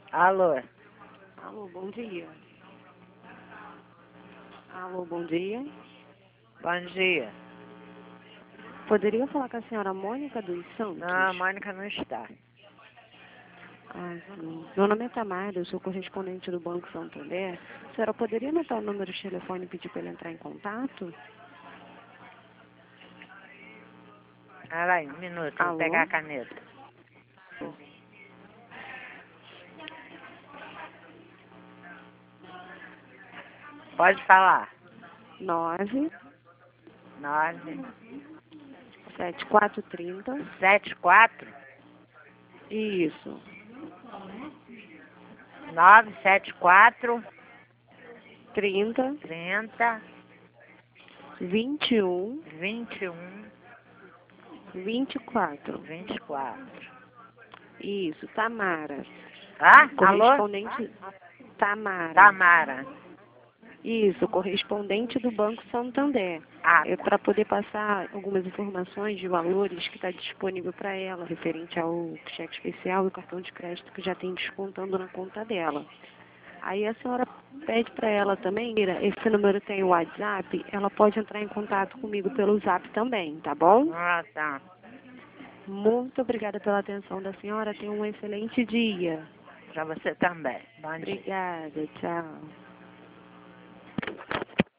Alô? Alô, bom dia. Alô, bom dia. Bom dia. Poderia falar com a senhora Mônica dos Santos? Não, a Mônica não está. Ah, sim. Meu nome é Tamara, eu sou correspondente do Banco Santander. A senhora poderia anotar o número de telefone e pedir para ele entrar em contato? Peraí, um minuto, vou Alô? pegar a caneta. Pode falar. 9 9, 7430. 74, Isso. 974, 30 30, 21 21, 24. 24. Isso, Tamara. Ah, alô? Correspondente Tamara. Tamara. Isso, correspondente do Banco Santander. Ah, É tá. para poder passar algumas informações de valores que está disponível para ela, referente ao cheque especial e o cartão de crédito que já tem descontando na conta dela. Aí a senhora pede para ela também, Ira, esse número tem o WhatsApp, ela pode entrar em contato comigo pelo Zap também, tá bom? Ah, tá. Muito obrigada pela atenção da senhora, tenha um excelente dia. Pra você também. Bom dia. Obrigada, tchau.